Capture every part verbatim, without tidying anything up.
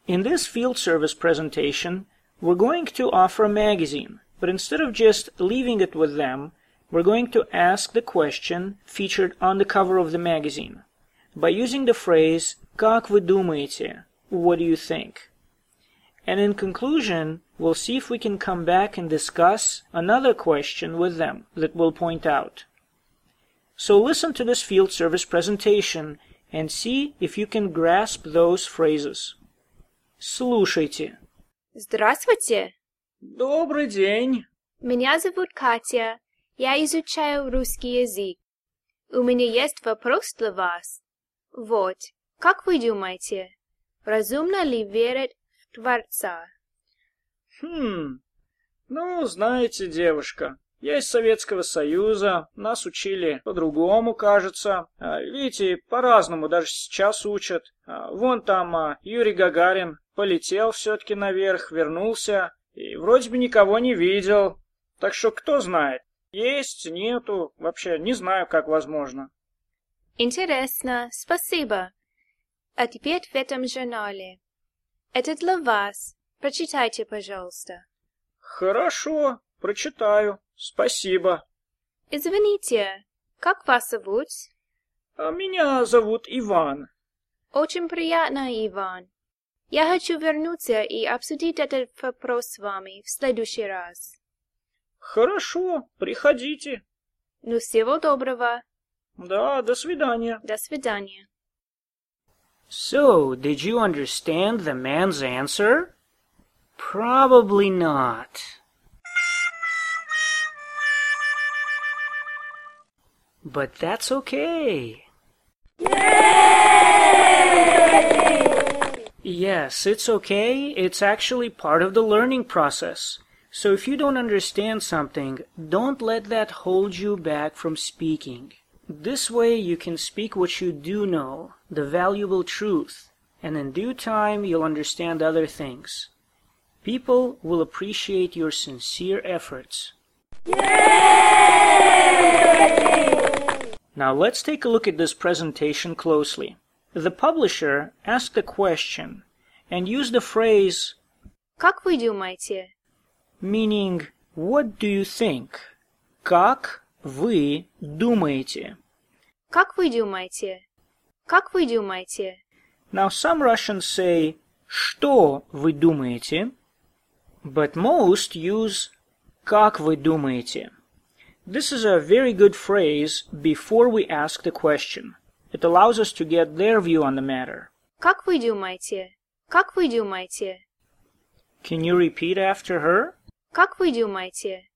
In this field service presentation, we're going to offer a magazine, but instead of just leaving it with them, we're going to ask the question featured on the cover of the magazine by using the phrase «Как вы думаете?» What do you think? And in conclusion, we'll see if we can come back and discuss another question with them that we'll point out. So listen to this field service presentation and see if you can grasp those phrases. Слушайте. Здравствуйте. Добрый день. Меня зовут Катя. Я изучаю русский язык. У меня есть вопрос для вас. Вот, как вы думаете, разумно ли верить в Творца? Хм, ну, знаете, девушка, я из Советского Союза, нас учили по-другому, кажется. Видите, по-разному даже сейчас учат. Вон там Юрий Гагарин полетел все-таки наверх, вернулся и вроде бы никого не видел. Так что кто знает, есть, нету, вообще не знаю, как возможно. Интересно, спасибо. Ответ в этом журнале. Это для вас. Прочитайте, пожалуйста. Хорошо, прочитаю. Спасибо. Извините, как вас зовут? А меня зовут Иван. Очень приятно, Иван. Я хочу вернуться и обсудить этот вопрос с вами в следующий раз. Хорошо, приходите. Ну, всего доброго. Да, до свидания. До свидания. So, did you understand the man's answer? Probably not. But that's okay. Yes, it's okay. It's actually part of the learning process. So if you don't understand something, don't let that hold you back from speaking. This way you can speak what you do know, the valuable truth, and in due time you'll understand other things. People will appreciate your sincere efforts. Now let's take a look at this presentation closely. The publisher asked a question and used the phrase Как вы думаете? Meaning, what do you think? Как вы думаете? Как вы думаете? Как вы думаете? Now some Russians say что вы думаете, but most use как вы думаете. This is a very good phrase before we ask the question. It allows us to get their view on the matter. Как вы думаете? Как вы думаете? Can you repeat after her? Как вы думаете?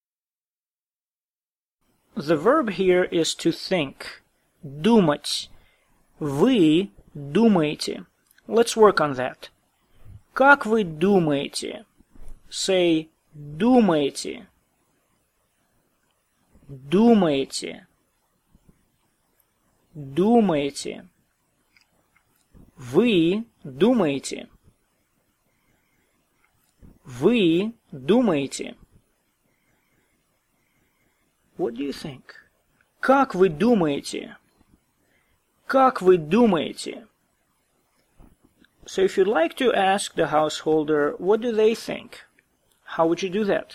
The verb here is to think. Думать. Вы думаете. Let's work on that. Как вы думаете? Say думаете. Думаете. Думаете. Вы думаете. Вы думаете. What do you think? Как вы думаете? Как вы думаете? So if you'd like to ask the householder, what do they think? How would you do that?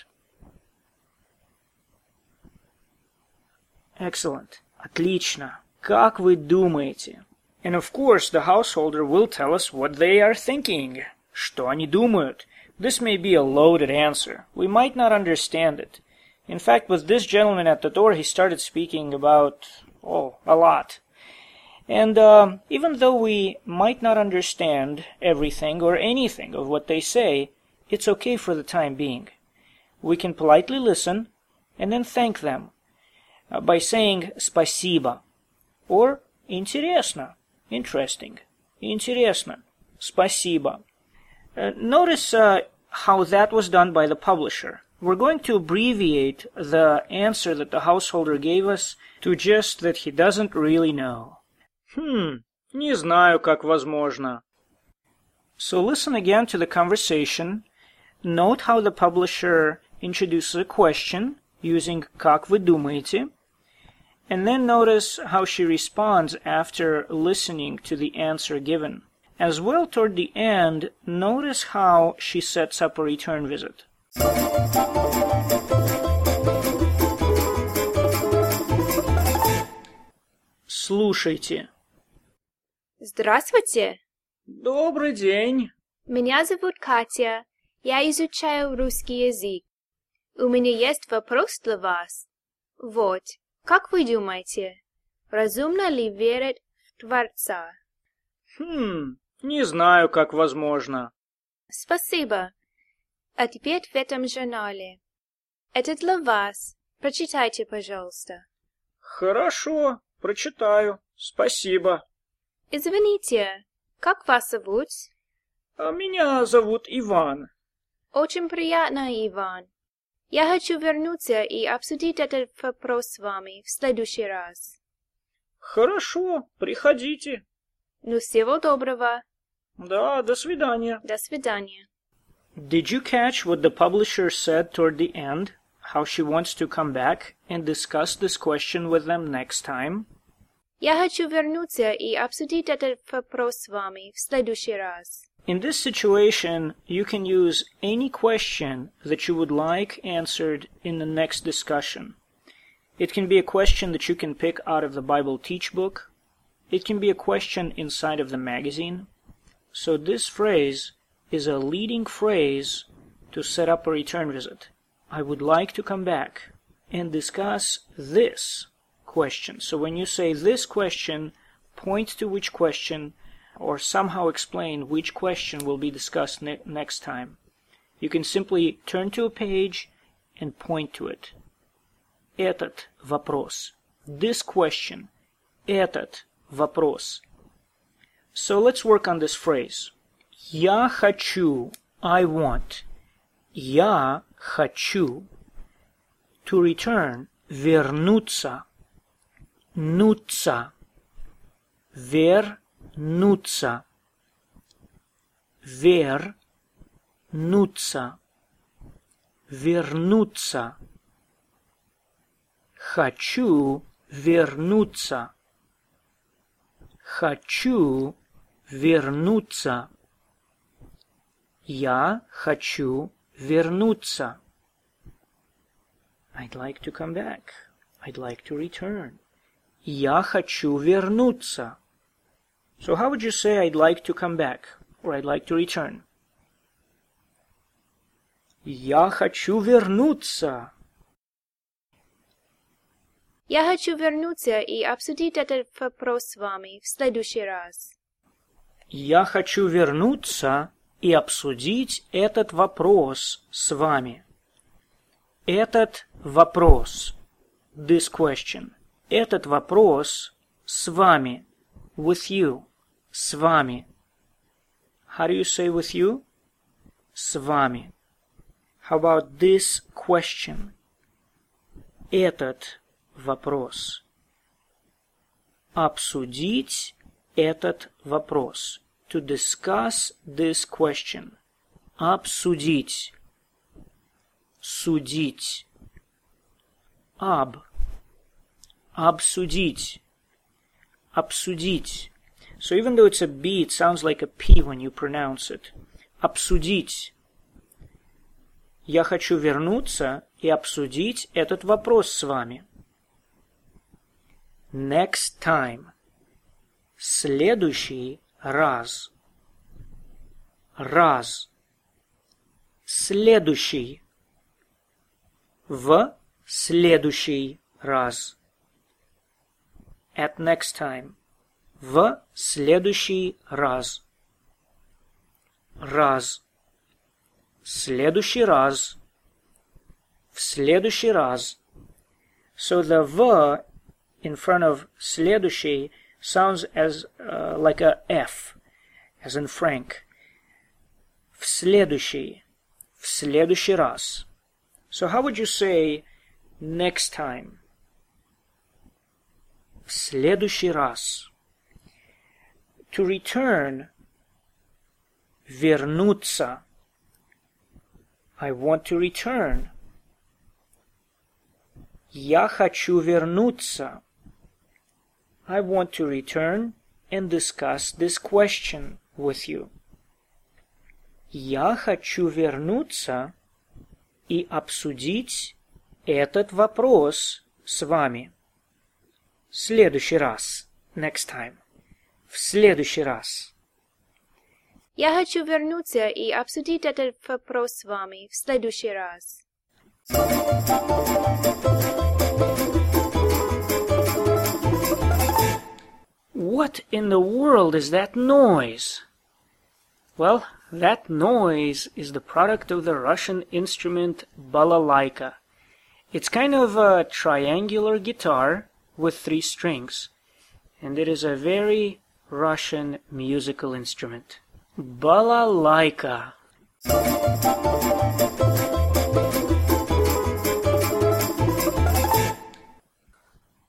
Excellent. Отлично. Как вы думаете? And of course, the householder will tell us what they are thinking. Что они думают? This may be a loaded answer. We might not understand it. In fact, with this gentleman at the door, he started speaking about, oh, a lot. And uh, even though we might not understand everything or anything of what they say, it's okay for the time being. We can politely listen and then thank them uh, by saying спасибо or интересно, interesting, интересно, спасибо. Uh, notice uh, how that was done by the publisher. We're going to abbreviate the answer that the householder gave us to just that he doesn't really know. Hmm, не знаю, как возможно. So listen again to the conversation. Note how the publisher introduces a question using как вы думаете, and then notice how she responds after listening to the answer given. As well, toward the end, notice how she sets up a return visit. Слушайте. Здравствуйте. Добрый день. Меня зовут Катя. Я изучаю русский язык. У меня есть вопрос для вас. Вот, как вы думаете, разумно ли верить в Творца? Хм, не знаю, как возможно. Спасибо. Ответ в этом журнале. Это для вас. Прочитайте, пожалуйста. Хорошо, прочитаю. Спасибо. Извините, как вас зовут? А меня зовут Иван. Очень приятно, Иван. Я хочу вернуться и обсудить этот вопрос с вами в следующий раз. Хорошо, приходите. Ну, всего доброго. Да, до свидания. До свидания. Did you catch what the publisher said toward the end? How she wants to come back and discuss this question with them next time? Я хочу вернуться и обсудить этот вопрос с вами в следующий раз. In this situation, you can use any question that you would like answered in the next discussion. It can be a question that you can pick out of the Bible Teach book. It can be a question inside of the magazine. So this phrase is a leading phrase to set up a return visit. I would like to come back and discuss this question. So when you say this question, point to which question or somehow explain which question will be discussed ne- next time. You can simply turn to a page and point to it. Этот вопрос. This question. Этот вопрос. So let's work on this phrase. Я хочу. I want. Я хочу. To return. Вернуться. Нуться. Вернуться. Вернуться. Вернуться. Хочу вернуться. Хочу вернуться. Я хочу вернуться. I'd like to come back. I'd like to return. Я хочу вернуться. So how would you say I'd like to come back or I'd like to return? Я хочу вернуться. Я хочу вернуться и обсудить этот вопрос с вами в следующий раз. Я хочу вернуться и обсудить этот вопрос с вами. Этот вопрос. This question. Этот вопрос с вами. With you. С вами. How do you say with you? С вами. How about this question? Этот вопрос. Обсудить этот вопрос. To discuss this question. Обсудить. Судить. Об. Обсудить. Обсудить. So even though it's a B, it sounds like a P when you pronounce it. Обсудить. Я хочу вернуться и обсудить этот вопрос с вами. Next time. Следующий раз. Раз. Следующий. В следующий раз. At next time. В следующий раз. Раз. Следующий раз. В следующий раз. So the V in front of следующий sounds as uh, like a F, as in Frank. В следующий. В следующий раз. So how would you say next time? В следующий раз. To return. Вернуться. I want to return. Я хочу вернуться. I want to return and discuss this question with you. Я хочу вернуться и обсудить этот вопрос с вами. В следующий раз. Next time. В следующий раз. Я хочу вернуться и обсудить этот вопрос с вами в следующий раз. What in the world is that noise? Well, that noise is the product of the Russian instrument balalaika. It's kind of a triangular guitar with three strings, and it is a very Russian musical instrument. Balalaika.